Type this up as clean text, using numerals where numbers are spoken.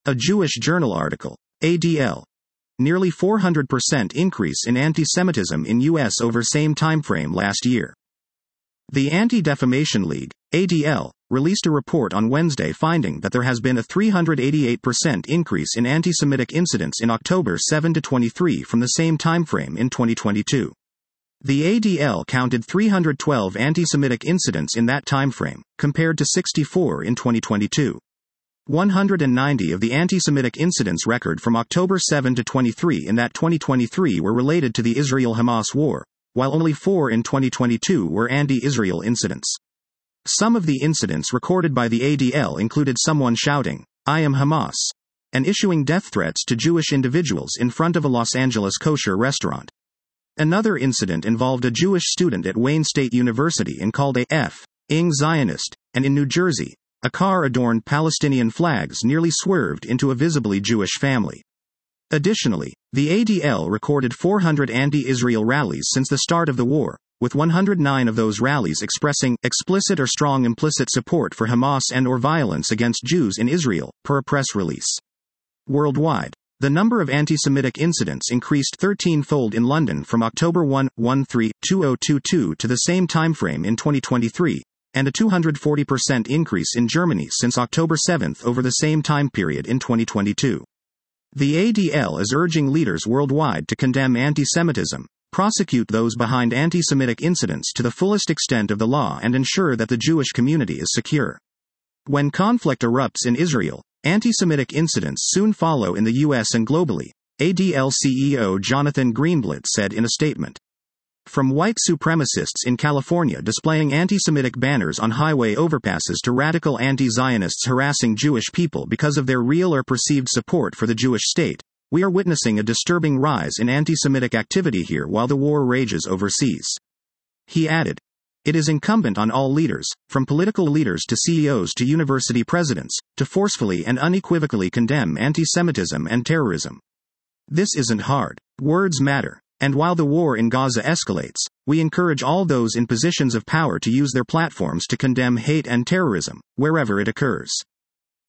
A Jewish Journal article. ADL. Nearly 400% increase in anti-Semitism in U.S. over same timeframe last year. The Anti-Defamation League, ADL, released a report on Wednesday finding that there has been a 388% increase in anti-Semitic incidents in October 7-23 from the same timeframe in 2022. The ADL counted 312 anti-Semitic incidents in that timeframe, compared to 64 in 2022. 190 of the anti-Semitic incidents record from October 7-23 in that 2023 were related to the Israel-Hamas war, while only 4 in 2022 were anti-Israel incidents. Some of the incidents recorded by the ADL included someone shouting, "I am Hamas," and issuing death threats to Jewish individuals in front of a Los Angeles kosher restaurant. Another incident involved a Jewish student at Wayne State University and called a f***ing Zionist, and in New Jersey, a car adorned Palestinian flags nearly swerved into a visibly Jewish family. Additionally, the ADL recorded 400 anti-Israel rallies since the start of the war, with 109 of those rallies expressing explicit or strong implicit support for Hamas and/or violence against Jews in Israel, per a press release. Worldwide, the number of anti-Semitic incidents increased 13-fold in London from October 1-13-2022 to the same timeframe in 2023. And a 240% increase in Germany since October 7 over the same time period in 2022. The ADL is urging leaders worldwide to condemn anti-Semitism, prosecute those behind anti-Semitic incidents to the fullest extent of the law and ensure that the Jewish community is secure. When conflict erupts in Israel, anti-Semitic incidents soon follow in the U.S. and globally, ADL CEO Jonathan Greenblatt said in a statement. From white supremacists in California displaying anti-Semitic banners on highway overpasses to radical anti-Zionists harassing Jewish people because of their real or perceived support for the Jewish state, we are witnessing a disturbing rise in anti-Semitic activity here while the war rages overseas. He added, "It is incumbent on all leaders, from political leaders to CEOs to university presidents, to forcefully and unequivocally condemn anti-Semitism and terrorism. This isn't hard. Words matter. And while the war in Gaza escalates, we encourage all those in positions of power to use their platforms to condemn hate and terrorism, wherever it occurs."